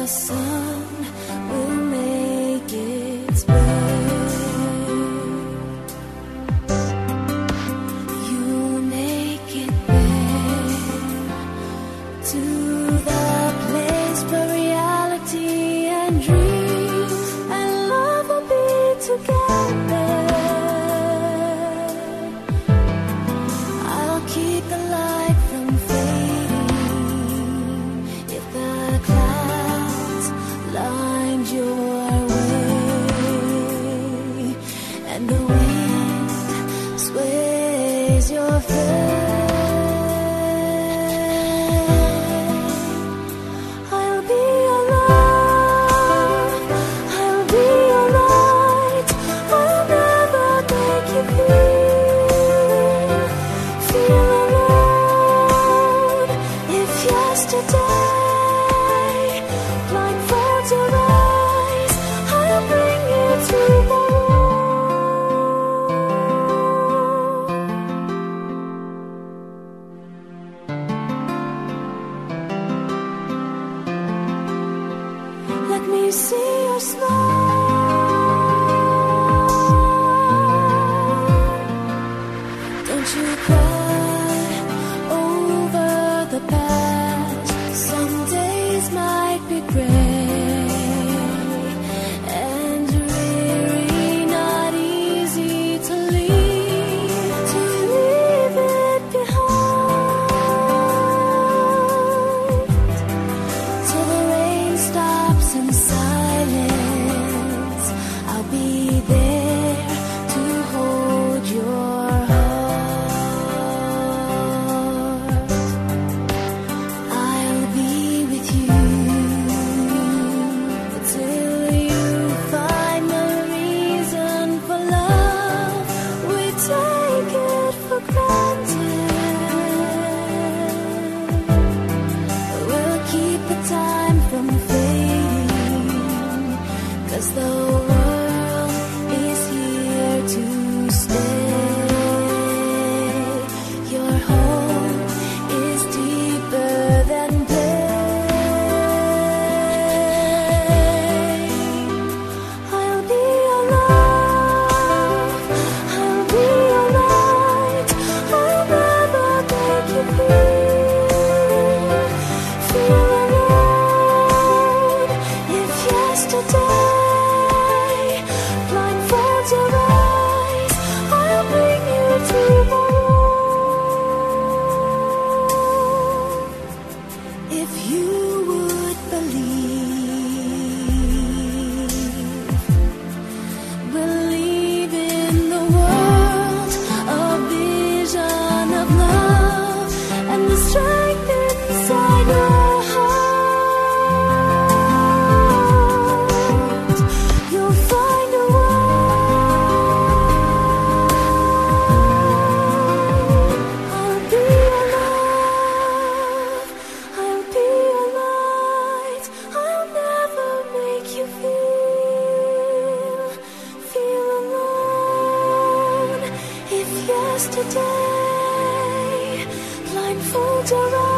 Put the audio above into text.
sun will make its way. You make it there to the place where reality and dream and love will be together. I'll keep the light from fading if the clouds lined your way and the wind sways your face. I'll be your love, I'll be your light, I'll never make you feel alone. If yesterday blindfolds your eyes, I'll bring you tomorrow. Let me see your smile. Don't you cry over the past. Some days might be gray and dreary, not easy to leave it behind. Till the rain stops in silence, I'll be there to hold your heart. I'll be with you till you find the reason for love. We take it for granted. We'll keep the time from fading, 'cause the world is here to stay. Your hope is deeper than pain. I'll be your love, I'll be your light, I'll never make you feel alone. If yesterday blindfolds your eyes, I'll bring you tomorrow. If you would believe in the world of vision of love and the strength inside your heart, you'll find a world. I'll be your love, I'll be your light, I'll never make you feel alone. If yesterday blindfolds your eyes,